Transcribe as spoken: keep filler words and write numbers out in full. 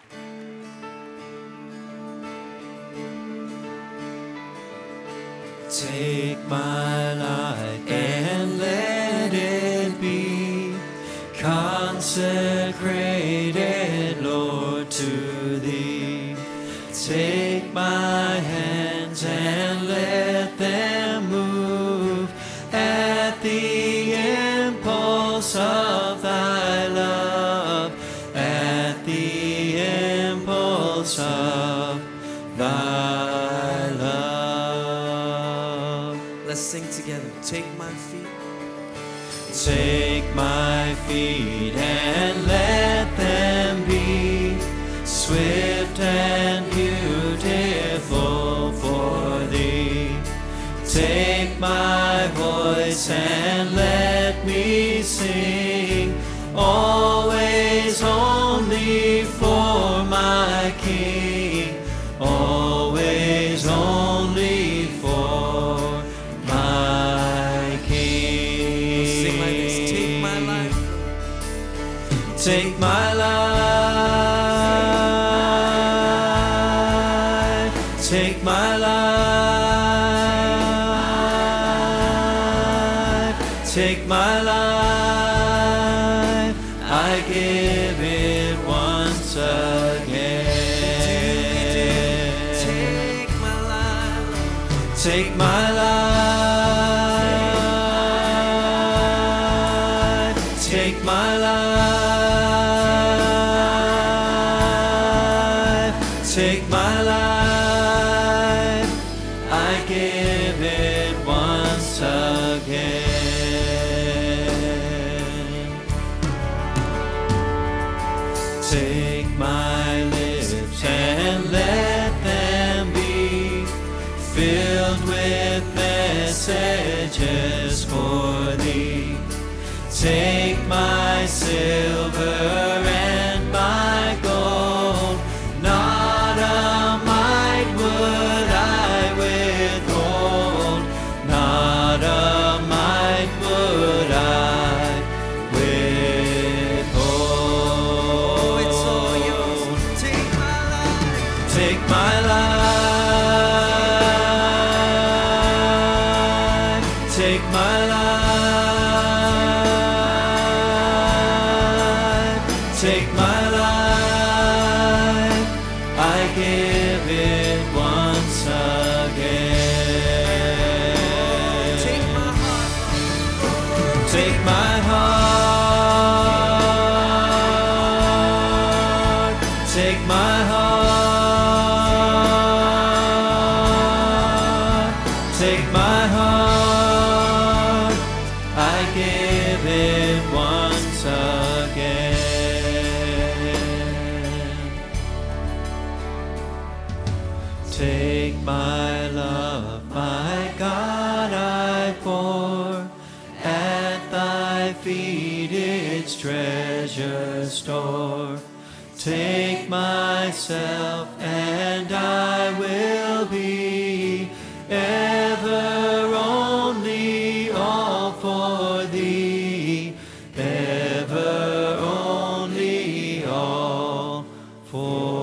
Take my life and let it be consecrated, Lord, to Thee. Take my hands and let them move at the impulse of Thy love, at the impulse of Thy love. Let's sing together. Take my feet. Take my feet and let them be swift and beautiful for Thee. Take my voice and let me sing, always only for my King, always only for my King. Sing like this. Take my life. Take my life. Take my life. Take my life. I give it once again. Take my life. Take my life. Take my life. Take my life. I give it once again. Take my lips and let them be filled with messages for Thee. Take my silver and my gold, not a mite would I withhold, not a mite would I withhold. Oh, it's all yours. Take my life. Take my life. Take my life. Take my life. I give it once again. Take my heart. Take my heart. Take my heart. Take my heart. I give it once again. Take my love, my God, I pour at Thy feet its treasure store. Take myself and I will be ever only all for Thee, ever only all for